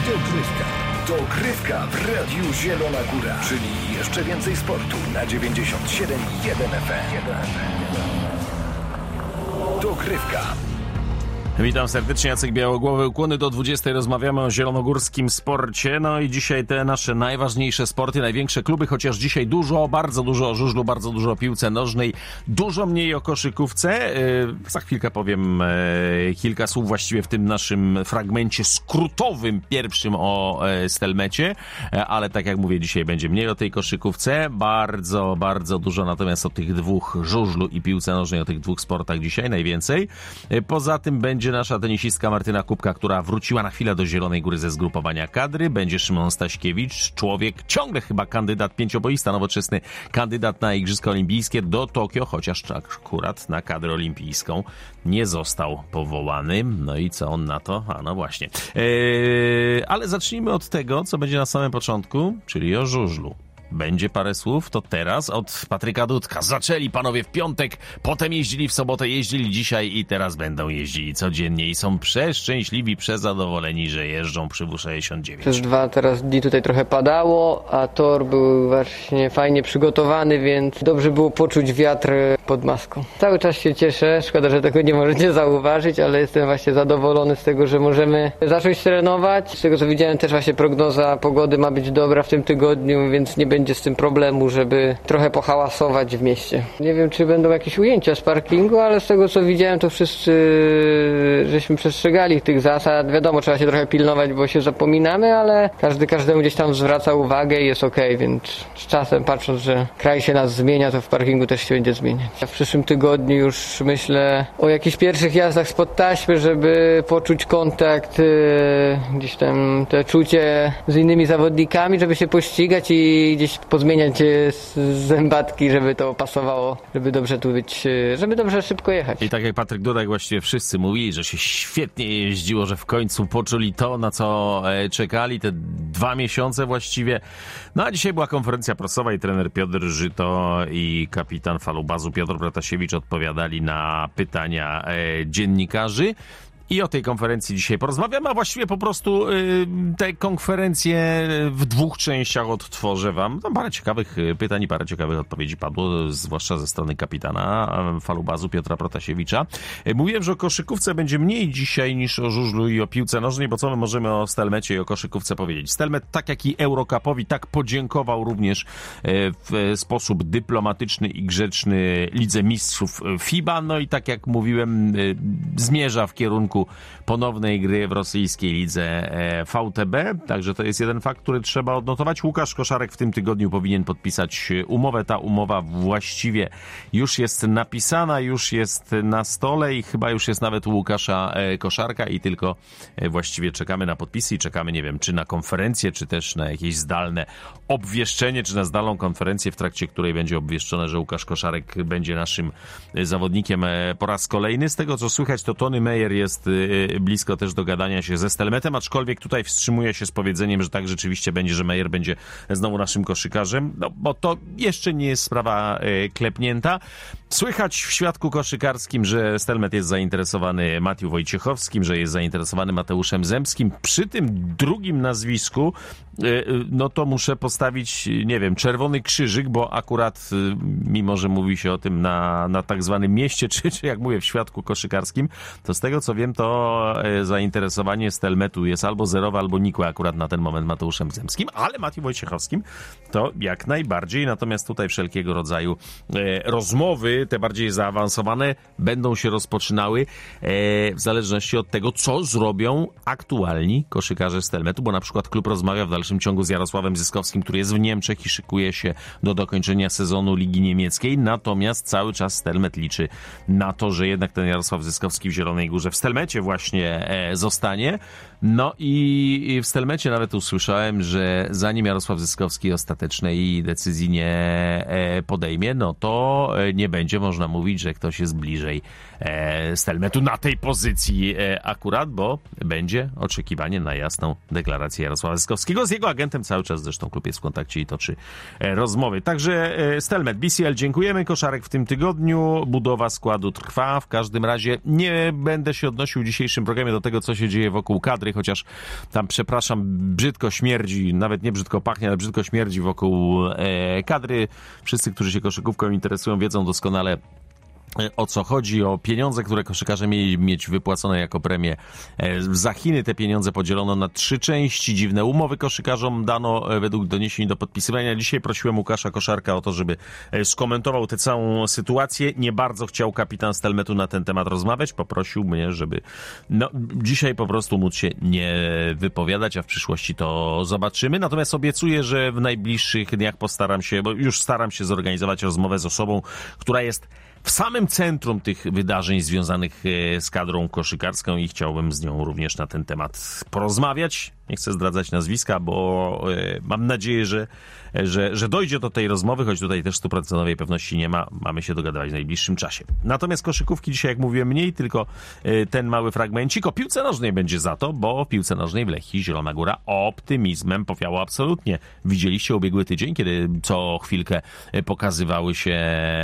Dogrywka w Radiu Zielona Góra, czyli jeszcze więcej sportu na 97,1 FM. Dogrywka. Witam serdecznie, Jacek Białogłowy, ukłony do 20. Rozmawiamy o zielonogórskim sporcie. No i dzisiaj te nasze najważniejsze sporty, największe kluby, chociaż dzisiaj bardzo dużo o żużlu, bardzo dużo o piłce nożnej, dużo mniej o koszykówce. Za chwilkę powiem kilka słów właściwie w tym naszym fragmencie skrótowym, pierwszym o Stelmecie, ale tak jak mówię, dzisiaj będzie mniej o tej koszykówce, bardzo dużo natomiast o tych dwóch, żużlu i piłce nożnej, o tych dwóch sportach dzisiaj najwięcej. Poza tym będzie nasza tenisistka Martyna Kubka, która wróciła na chwilę do Zielonej Góry ze zgrupowania kadry. Będzie Szymon Staśkiewicz, człowiek, ciągle chyba kandydat, pięcioboista, nowoczesny kandydat na Igrzyska Olimpijskie do Tokio, chociaż akurat na kadrę olimpijską nie został powołany. No i co on na to? A no właśnie. Ale zacznijmy od tego, co będzie na samym początku, czyli o żużlu. Będzie parę słów, to teraz od Patryka Dudka. Zaczęli panowie w piątek, potem jeździli w sobotę, jeździli dzisiaj i teraz będą jeździli codziennie i są przeszczęśliwi, przezadowoleni, że jeżdżą przy W69. Przez teraz dni tutaj trochę padało, a tor był właśnie fajnie przygotowany, więc dobrze było poczuć wiatr pod maską. Cały czas się cieszę, szkoda, że tego nie możecie zauważyć, ale jestem właśnie zadowolony z tego, że możemy zacząć trenować. Z tego co widziałem, też właśnie prognoza pogody ma być dobra w tym tygodniu, więc nie będzie z tym problemu, żeby trochę pohałasować w mieście. Nie wiem, czy będą jakieś ujęcia z parkingu, ale z tego co widziałem, to wszyscy żeśmy przestrzegali tych zasad. Wiadomo, trzeba się trochę pilnować, bo się zapominamy, ale każdemu gdzieś tam zwraca uwagę i jest okej, więc z czasem, patrząc, że kraj się nas zmienia, to w parkingu też się będzie zmieniać. W przyszłym tygodniu już myślę o jakichś pierwszych jazdach spod taśmy, żeby poczuć kontakt, gdzieś tam te czucie z innymi zawodnikami, żeby się pościgać i gdzieś pozmieniać zębatki, żeby to pasowało, żeby dobrze tu być, żeby dobrze szybko jechać. I tak jak Patryk Dudek, właściwie wszyscy mówili, że się świetnie jeździło, że w końcu poczuli to, na co czekali, te 2 miesiące właściwie. No a dzisiaj była konferencja prasowa i trener Piotr Żyto i kapitan Falubazu Piotr Protasiewicz odpowiadali na pytania dziennikarzy. I o tej konferencji dzisiaj porozmawiamy, a właściwie po prostu te konferencje w 2 częściach odtworzę wam. Tam parę ciekawych pytań i parę ciekawych odpowiedzi padło, zwłaszcza ze strony kapitana Falubazu Piotra Protasiewicza. Mówiłem, że o koszykówce będzie mniej dzisiaj niż o żużlu i o piłce nożnej, bo co my możemy o Stelmecie i o koszykówce powiedzieć? Stelmet, tak jak i Eurocupowi, tak podziękował również w sposób dyplomatyczny i grzeczny Lidze Mistrzów FIBA. No i tak jak mówiłem, zmierza w kierunku ponownej gry w rosyjskiej lidze VTB. Także to jest jeden fakt, który trzeba odnotować. Łukasz Koszarek w tym tygodniu powinien podpisać umowę. Ta umowa właściwie już jest napisana, już jest na stole i chyba już jest nawet u Łukasza Koszarka i tylko właściwie czekamy na podpisy i czekamy, nie wiem, czy na konferencję, czy też na jakieś zdalne obwieszczenie, czy na zdalną konferencję, w trakcie której będzie obwieszczone, że Łukasz Koszarek będzie naszym zawodnikiem po raz kolejny. Z tego, co słychać, to Tony Meyer jest blisko też dogadania się ze Stelmetem, aczkolwiek tutaj wstrzymuje się z powiedzeniem, że tak rzeczywiście będzie, że Meyer będzie znowu naszym koszykarzem, no bo to jeszcze nie jest sprawa klepnięta. Słychać w świadku koszykarskim, że Stelmet jest zainteresowany Matią Wojciechowskim, że jest zainteresowany Mateuszem Zemskim. Przy tym drugim nazwisku no to muszę postawić, nie wiem, czerwony krzyżyk, bo akurat mimo, że mówi się o tym na tak zwanym mieście, czy jak mówię w świadku koszykarskim, to z tego co wiem, to zainteresowanie Stelmetu jest albo zerowe, albo nikłe akurat na ten moment Mateuszem Zemskim, ale Matią Wojciechowskim to jak najbardziej, natomiast tutaj wszelkiego rodzaju rozmowy, te bardziej zaawansowane, będą się rozpoczynały w zależności od tego, co zrobią aktualni koszykarze Stelmetu, bo na przykład klub rozmawia w dalszym ciągu z Jarosławem Zyskowskim, który jest w Niemczech i szykuje się do dokończenia sezonu Ligi Niemieckiej, natomiast cały czas Stelmet liczy na to, że jednak ten Jarosław Zyskowski w Zielonej Górze w Stelmecie właśnie zostanie. No i w Stelmecie nawet usłyszałem, że zanim Jarosław Zyskowski ostatecznej decyzji nie podejmie, no to nie będzie można mówić, że ktoś jest bliżej Stelmetu na tej pozycji akurat, bo będzie oczekiwanie na jasną deklarację Jarosława Zyskowskiego. Z jego agentem cały czas zresztą klub jest w kontakcie i toczy rozmowy. Także Stelmet, BCL, dziękujemy. Koszarek w tym tygodniu. Budowa składu trwa. W każdym razie nie będę się odnosił odnosił w dzisiejszym programie do tego, co się dzieje wokół kadry, chociaż tam, przepraszam, brzydko śmierdzi, nawet nie brzydko pachnie, ale brzydko śmierdzi wokół kadry. Wszyscy, którzy się koszykówką interesują, wiedzą doskonale, o co chodzi, o pieniądze, które koszykarze mieli mieć wypłacone jako premie za Chiny. Te pieniądze podzielono na 3 części. Dziwne umowy koszykarzom dano według doniesień do podpisywania. Dzisiaj prosiłem Łukasza Koszarka o to, żeby skomentował tę całą sytuację. Nie bardzo chciał kapitan Stelmetu na ten temat rozmawiać. Poprosił mnie, żeby dzisiaj po prostu móc się nie wypowiadać, a w przyszłości to zobaczymy. Natomiast obiecuję, że w najbliższych dniach postaram się, bo już staram się zorganizować rozmowę z osobą, która jest w samym centrum tych wydarzeń związanych z kadrą koszykarską i chciałbym z nią również na ten temat porozmawiać. Nie chcę zdradzać nazwiska, bo mam nadzieję, że dojdzie do tej rozmowy, choć tutaj też 100% pewności nie ma. Mamy się dogadywać w najbliższym czasie. Natomiast koszykówki dzisiaj, jak mówiłem, mniej, tylko ten mały fragmencik. O piłce nożnej będzie za to, bo w piłce nożnej w Lechii Zielona Góra optymizmem powiało absolutnie. Widzieliście ubiegły tydzień, kiedy co chwilkę pokazywały się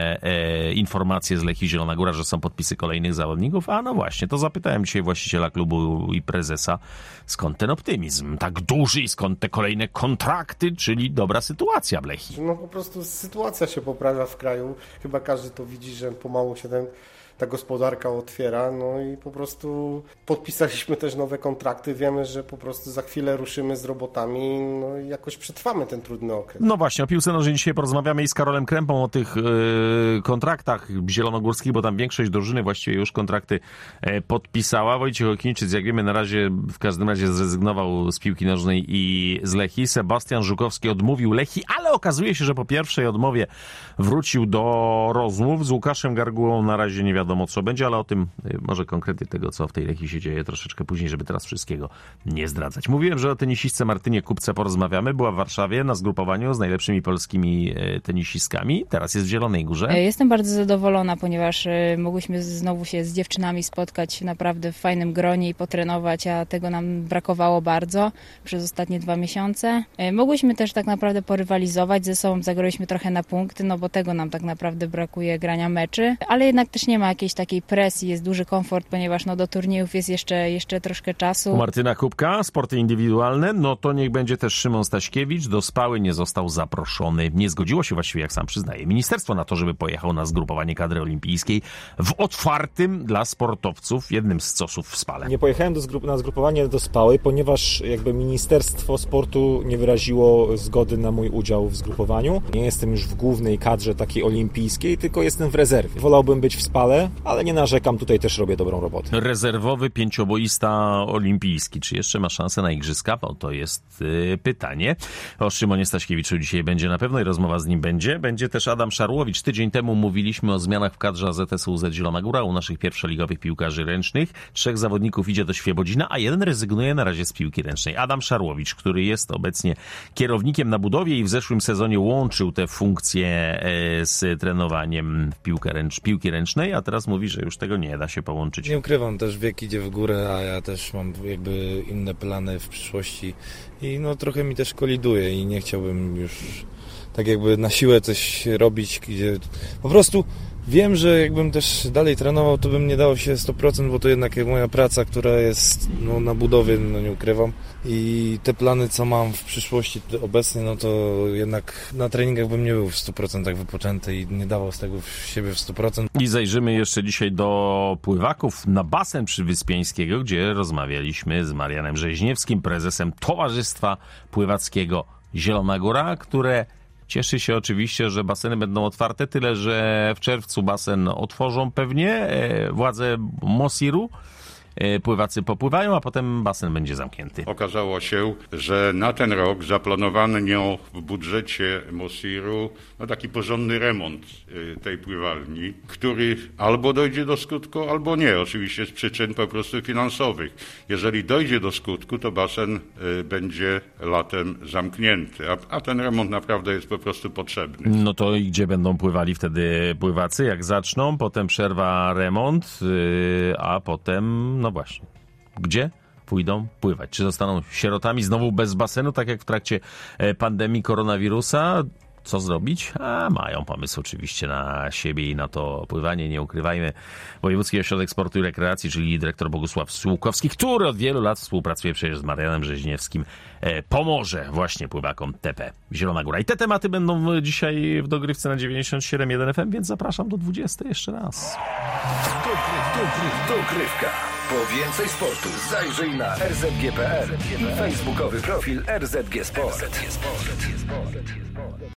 informacje z Lechii Zielona Góra, że są podpisy kolejnych zawodników. A no właśnie, to zapytałem dzisiaj właściciela klubu i prezesa, skąd ten optymizm tak duży i skąd te kolejne kontrakty, czyli dobra sytuacja w Lechii. No po prostu sytuacja się poprawia w kraju. Chyba każdy to widzi, że pomału się ta gospodarka otwiera, no i po prostu podpisaliśmy też nowe kontrakty. Wiemy, że po prostu za chwilę ruszymy z robotami, no i jakoś przetrwamy ten trudny okres. No właśnie, o piłce nożnej dzisiaj porozmawiamy i z Karolem Krępą o tych kontraktach zielonogórskich, bo tam większość drużyny właściwie już kontrakty podpisała. Wojciech Okińczyk, jak wiemy, na razie w każdym razie zrezygnował z piłki nożnej i z Lechii. Sebastian Żukowski odmówił Lechii, ale okazuje się, że po pierwszej odmowie wrócił do rozmów z Łukaszem Gargułą. Na razie nie wiadomo, co będzie, ale o tym może konkretnie tego, co w tej Lechii się dzieje, troszeczkę później, żeby teraz wszystkiego nie zdradzać. Mówiłem, że o tenisistce Martynie Kupce porozmawiamy. Była w Warszawie na zgrupowaniu z najlepszymi polskimi tenisistkami. Teraz jest w Zielonej Górze. Jestem bardzo zadowolona, ponieważ mogłyśmy znowu się z dziewczynami spotkać naprawdę w fajnym gronie i potrenować, a tego nam brakowało bardzo przez ostatnie 2 miesiące. Mogłyśmy też tak naprawdę porywalizować ze sobą, zagraliśmy trochę na punkty, no bo tego nam tak naprawdę brakuje, grania meczy, ale jednak też nie ma jakiejś takiej presji, jest duży komfort, ponieważ do turniejów jest jeszcze troszkę czasu. Martyna Kubka, sporty indywidualne, no to niech będzie też Szymon Staśkiewicz. Do Spały nie został zaproszony. Nie zgodziło się właściwie, jak sam przyznaje, ministerstwo na to, żeby pojechał na zgrupowanie kadry olimpijskiej w otwartym dla sportowców jednym z COS-ów w Spale. Nie pojechałem na zgrupowanie do Spały, ponieważ jakby Ministerstwo Sportu nie wyraziło zgody na mój udział w zgrupowaniu. Nie jestem już w głównej kadrze takiej olimpijskiej, tylko jestem w rezerwie. Wolałbym być w Spale, ale nie narzekam, tutaj też robię dobrą robotę. Rezerwowy pięcioboista olimpijski. Czy jeszcze ma szansę na igrzyska? Bo to jest pytanie. O Szymonie Staśkiewiczu dzisiaj będzie na pewno i rozmowa z nim będzie. Będzie też Adam Szarłowicz. Tydzień temu mówiliśmy o zmianach w kadrze AZS-UZ Zielona Góra u naszych pierwszoligowych piłkarzy ręcznych. 3 zawodników idzie do Świebodzina, a 1 rezygnuje na razie z piłki ręcznej. Adam Szarłowicz, który jest obecnie kierownikiem na budowie i w zeszłym sezonie łączył te funkcje z trenowaniem w piłki ręcznej, a teraz mówi, że już tego nie da się połączyć. Nie ukrywam, też wiek idzie w górę, a ja też mam jakby inne plany w przyszłości i trochę mi też koliduje i nie chciałbym już tak jakby na siłę coś robić, gdzie po prostu wiem, że jakbym też dalej trenował, to bym nie dało się 100%, bo to jednak moja praca, która jest na budowie, nie ukrywam. I te plany, co mam w przyszłości obecnie, to jednak na treningach bym nie był w 100% wypoczęty i nie dawał z tego siebie w 100%. I zajrzymy jeszcze dzisiaj do pływaków na basen Przywyspiańskiego, gdzie rozmawialiśmy z Marianem Rzeźniewskim, prezesem Towarzystwa Pływackiego Zielona Góra, które cieszy się oczywiście, że baseny będą otwarte, tyle że w czerwcu basen otworzą pewnie władze Mosiru. Pływacy popływają, a potem basen będzie zamknięty. Okazało się, że na ten rok zaplanowano w budżecie Mosiru taki porządny remont tej pływalni, który albo dojdzie do skutku, albo nie. Oczywiście z przyczyn po prostu finansowych. Jeżeli dojdzie do skutku, to basen będzie latem zamknięty, a ten remont naprawdę jest po prostu potrzebny. No to i gdzie będą pływali wtedy pływacy? Jak zaczną, potem przerwa remont, a potem no właśnie. Gdzie pójdą pływać? Czy zostaną sierotami znowu bez basenu, tak jak w trakcie pandemii koronawirusa? Co zrobić? Mają pomysł oczywiście na siebie i na to pływanie, nie ukrywajmy. Wojewódzki Ośrodek Sportu i Rekreacji, czyli dyrektor Bogusław Słukowski, który od wielu lat współpracuje przecież z Marianem Rzeźniewskim, pomoże właśnie pływakom TP Zielona Góra. I te tematy będą dzisiaj w dogrywce na 97.1 FM, więc zapraszam do 20 jeszcze raz. Dogrywka. Po więcej sportu zajrzyj na rzg.pl i facebookowy profil RZG Sport.